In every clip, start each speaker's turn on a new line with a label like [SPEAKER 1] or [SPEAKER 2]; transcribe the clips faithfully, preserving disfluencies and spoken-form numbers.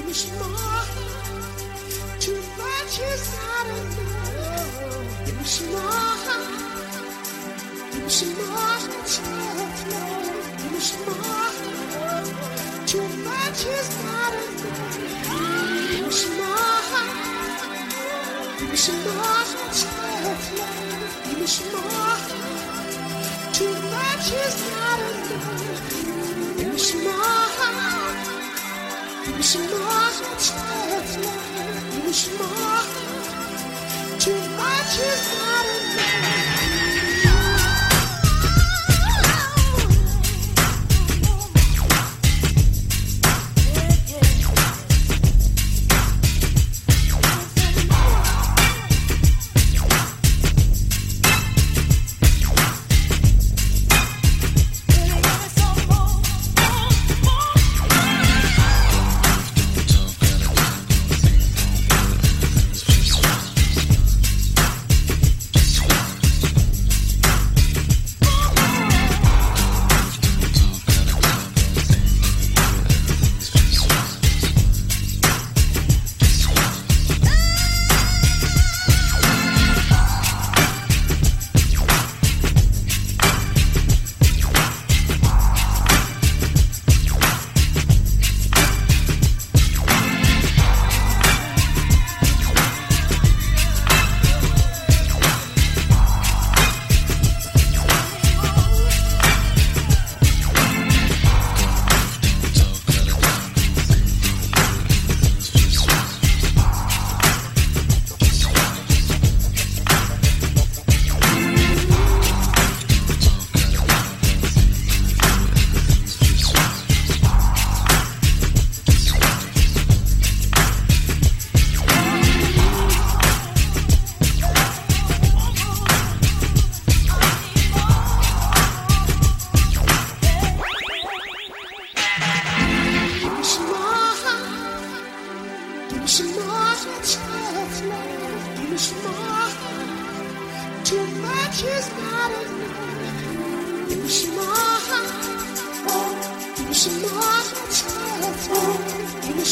[SPEAKER 1] was more. Too much is not enough. It was more. It was more. Tough love. It was more. Too much is not enough. It was more. It was more. Tough love. It was more. Too much is not enough. It was more. It was more. Tough love. It was more. Too much is not enough.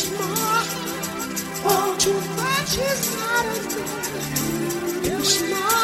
[SPEAKER 1] Too much is not enough. It was more.